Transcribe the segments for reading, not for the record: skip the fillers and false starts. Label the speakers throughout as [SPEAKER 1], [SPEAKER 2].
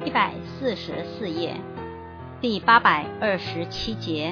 [SPEAKER 1] 144页第827节。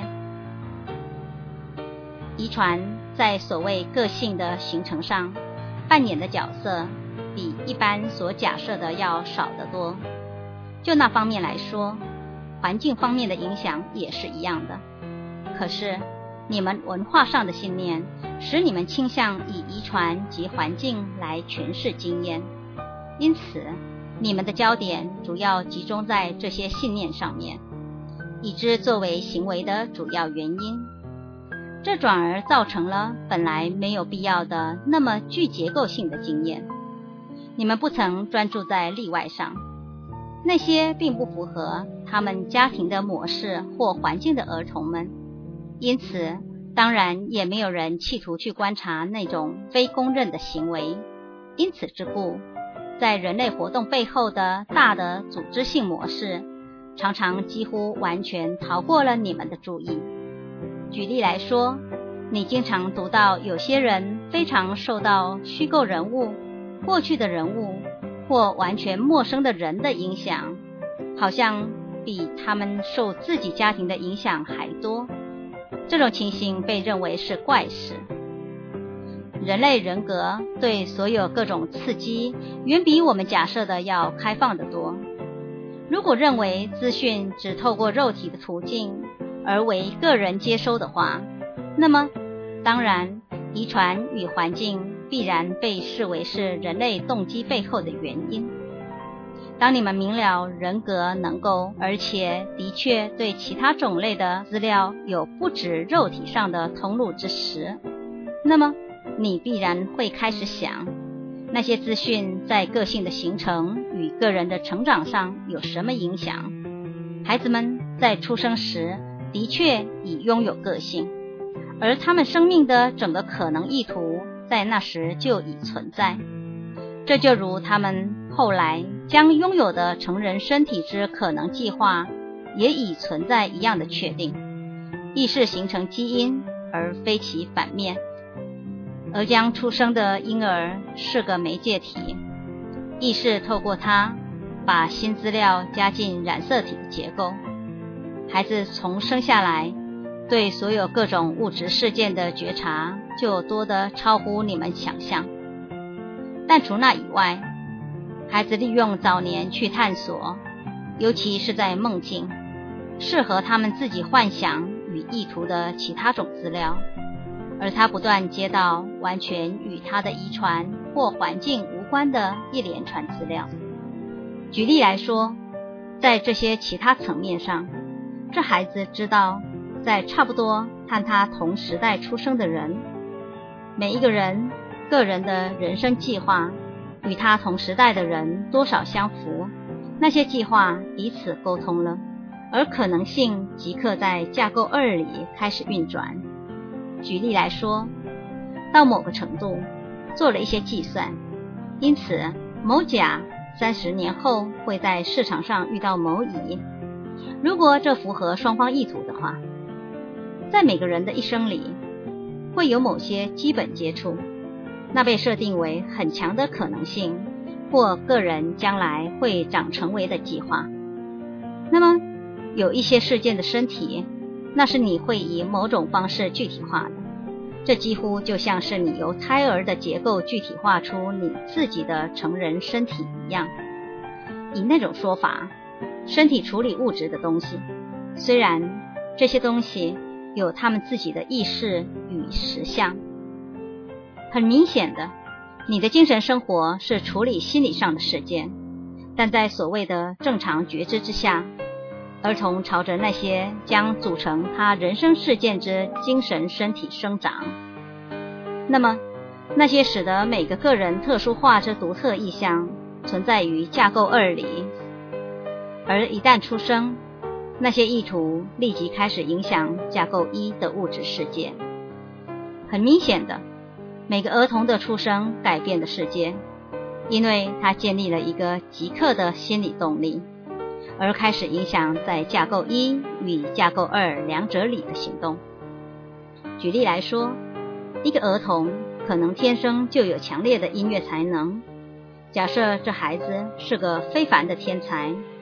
[SPEAKER 1] 遗传在所谓个性的形成上扮演的角色比一般所假设的要少得多。就那方面来说，环境方面的影响也是一样的。可是你们文化上的信念使你们倾向以遗传及环境来诠释经验，因此你们的焦点主要集中在这些信念上面，以之作为行为的主要原因。这转而造成了本来没有必要的那么具结构性的经验。你们不曾专注在例外上，那些并不符合他们家庭的模式或环境的儿童们，因此当然也没有人企图去观察那种非公认的行为。因此之故，在人类活动背后的大的组织性模式常常几乎完全逃过了你们的注意。举例来说，你经常读到有些人非常受到虚构人物、过去的人物或完全陌生的人的影响，好像比他们受自己家庭的影响还多。这种情形被认为是怪事。人类人格对所有各种刺激远比我们假设的要开放得多。如果认为资讯只透过肉体的途径而为个人接收的话，那么当然遗传与环境必然被视为是人类动机背后的原因。当你们明了人格能够而且的确对其他种类的资料有不止肉体上的通路之时，那么你必然会开始想，那些资讯在个性的形成与个人的成长上有什么影响。孩子们在出生时的确已拥有个性，而他们生命的整个可能意图在那时就已存在。这就如他们后来将拥有的成人身体之可能计划也已存在一样的确定。意识形成基因，而非其反面。而将出生的婴儿是个媒介体，意识透过它把新资料加进染色体的结构。孩子从生下来对所有各种物质事件的觉察就多得超乎你们想象。但除那以外，孩子利用早年去探索，尤其是在梦境，适合他们自己幻想与意图的其他种资料，而他不断接到完全与他的遗传或环境无关的一连串资料。举例来说，在这些其他层面上，这孩子知道在差不多和他同时代出生的人，每一个人个人的人生计划与他同时代的人多少相符，那些计划彼此沟通了，而可能性即刻在架构2里开始运转。举例来说，到某个程度做了一些计算，因此某甲30年后会在市场上遇到某乙。如果这符合双方意图的话，在每个人的一生里会有某些基本接触，那被设定为很强的可能性或个人将来会长成为的计划。那么有一些事件的身体，那是你会以某种方式具体化的，这几乎就像是你由胎儿的结构具体化出你自己的成人身体一样。以那种说法，身体处理物质的东西，虽然这些东西有他们自己的意识与实相。很明显的，你的精神生活是处理心理上的事件，但在所谓的正常觉知之下，儿童朝着那些将组成他人生事件之精神身体生长。那么那些使得每个个人特殊化之独特意象存在于架构2里，而一旦出生，那些意图立即开始影响架构1的物质世界。很明显的，每个儿童的出生改变了世界，因为他建立了一个即刻的心理动力，而开始影响在架构1与架构2两者里的行动。举例来说，一个儿童可能天生就有强烈的音乐才能，假设这孩子是个非凡的天才，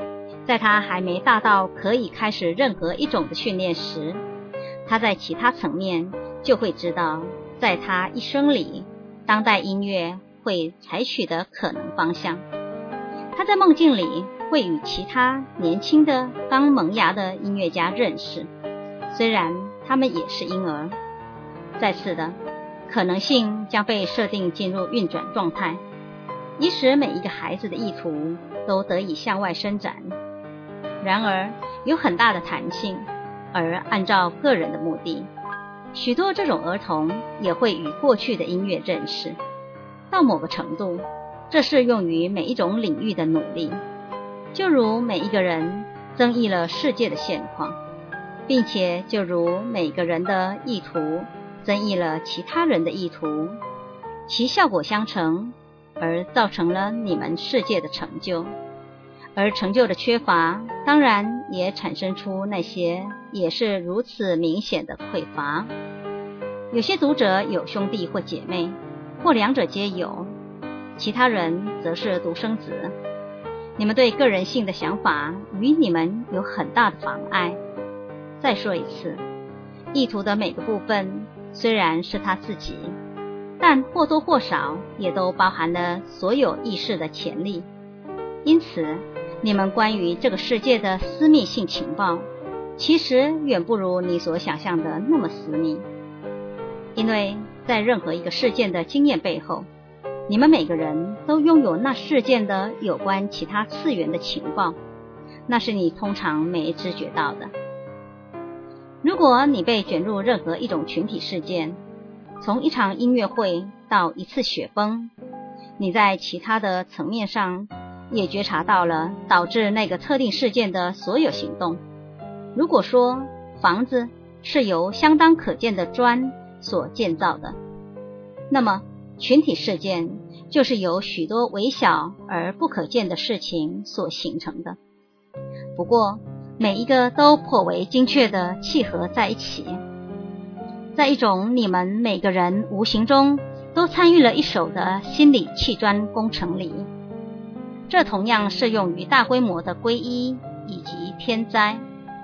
[SPEAKER 1] 在他还没大到可以开始任何一种的训练时，他在其他层面就会知道，在他一生里，当代音乐会采取的可能方向。他在梦境里会与其他年轻的刚萌芽的音乐家认识，虽然他们也是婴儿。再次的，可能性将被设定进入运转状态，以使每一个孩子的意图都得以向外伸展。然而有很大的弹性，而按照个人的目的，许多这种儿童也会与过去的音乐认识。到某个程度，这适用于每一种领域的努力，就如每一个人增益了世界的现况，并且就如每个人的意图增益了其他人的意图，其效果相乘，而造成了你们世界的成就。而成就的缺乏，当然也产生出那些也是如此明显的匮乏。有些读者有兄弟或姐妹，或两者皆有，其他人则是独生子。你们对个人性的想法与你们有很大的妨碍。再说一次，意图的每个部分虽然是他自己，但或多或少也都包含了所有意识的潜力。因此，你们关于这个世界的私密性情报，其实远不如你所想象的那么私密。因为在任何一个事件的经验背后，你们每个人都拥有那事件的有关其他次元的情报，那是你通常没知觉到的。如果你被卷入任何一种群体事件，从一场音乐会到一次雪崩，你在其他的层面上也觉察到了导致那个特定事件的所有行动。如果说房子是由相当可见的砖所建造的，那么群体事件就是由许多微小而不可见的事情所形成的。不过每一个都颇为精确地契合在一起，在一种你们每个人无形中都参与了一手的心理砌砖工程里。这同样适用于大规模的皈依以及天灾。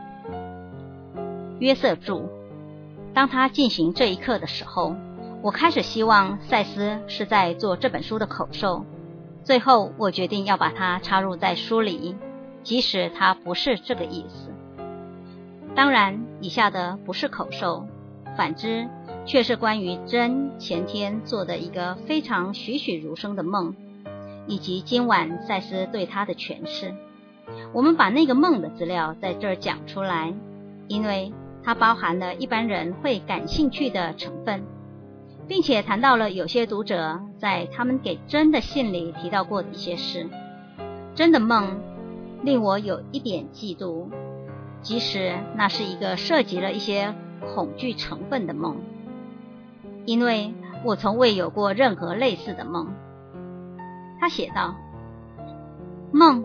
[SPEAKER 1] 约瑟注：当他进行这一课的时候，我开始希望赛斯是在做这本书的口授，最后我决定要把它插入在书里，即使它不是这个意思。当然，以下的不是口授，反之却是关于珍前天做的一个非常栩栩如生的梦，以及今晚赛斯对他的诠释。我们把那个梦的资料在这儿讲出来，因为它包含了一般人会感兴趣的成分，并且谈到了有些读者在他们给珍的信里提到过的一些事。珍的梦令我有一点嫉妒，即使那是一个涉及了一些恐惧成分的梦，因为我从未有过任何类似的梦。他写道：梦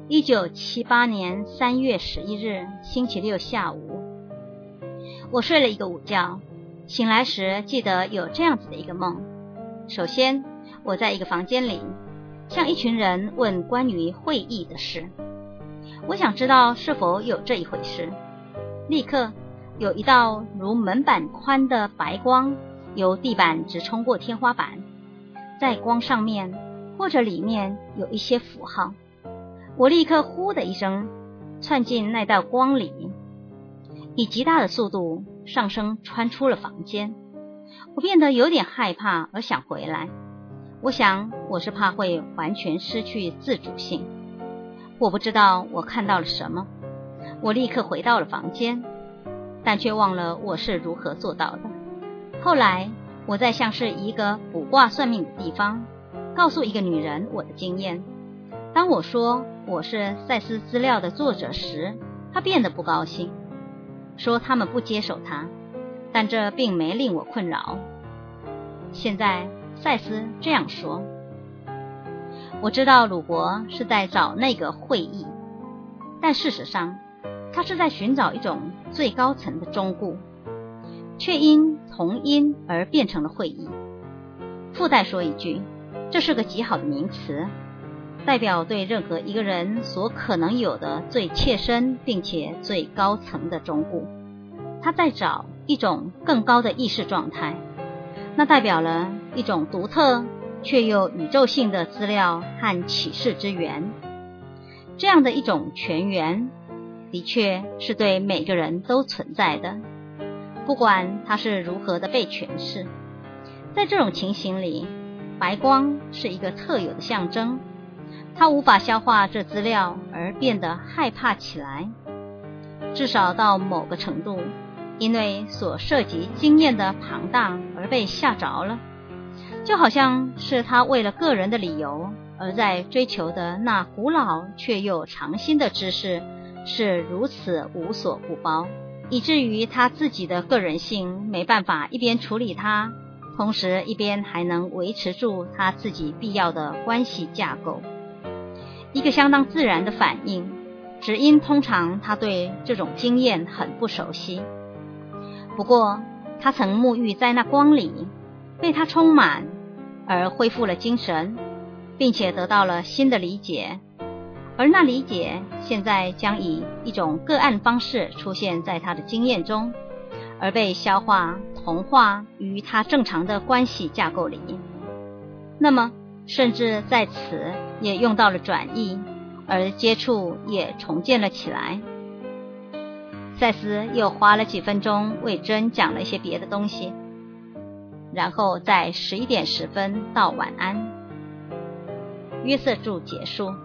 [SPEAKER 1] 1978年3月11日星期六下午，我睡了一个午觉，醒来时记得有这样子的一个梦。首先，我在一个房间里向一群人问关于会议的事，我想知道是否有这一回事。立刻有一道如门板宽的白光由地板直冲过天花板，在光上面或者里面有一些符号。我立刻呼的一声窜进那道光里，以极大的速度上升穿出了房间。我变得有点害怕而想回来，我想我是怕会完全失去自主性。我不知道我看到了什么，我立刻回到了房间，但却忘了我是如何做到的。后来我在像是一个卜卦算命的地方告诉一个女人我的经验。当我说我是赛斯资料的作者时，她变得不高兴，说他们不接受她，但这并没令我困扰。现在赛斯这样说：我知道鲁伯是在找那个会议，但事实上他是在寻找一种最高层的忠固，却因同音而变成了会议。附带说一句，这是个极好的名词。 代表对任何一个人所可能有的最切身并且最高层的忠固。他在找一种更高的意识状态，那代表了一种独特却又宇宙性的资料和启示之源。这样的一种泉源的确是对每个人都存在的，不管它是如何的被诠释。在这种情形里，白光是一个特有的象征，它无法消化这资料而变得害怕起来，至少到某个程度，因为所涉及经验的庞大而被吓着了，就好像是他为了个人的理由而在追求的那古老却又长新的知识是如此无所不包，以至于他自己的个人性没办法一边处理它，同时一边还能维持住他自己必要的关系架构。一个相当自然的反应，只因通常他对这种经验很不熟悉。不过他曾沐浴在那光里，被它充满，而恢复了精神，并且得到了新的理解，而那理解现在将以一种个案方式出现在他的经验中，而被消化同化于他正常的关系架构里。那么甚至在此也用到了转译，而接触也重建了起来。赛斯又花了几分钟为珍讲了一些别的东西，然后在11点10分到晚安。约瑟注结束。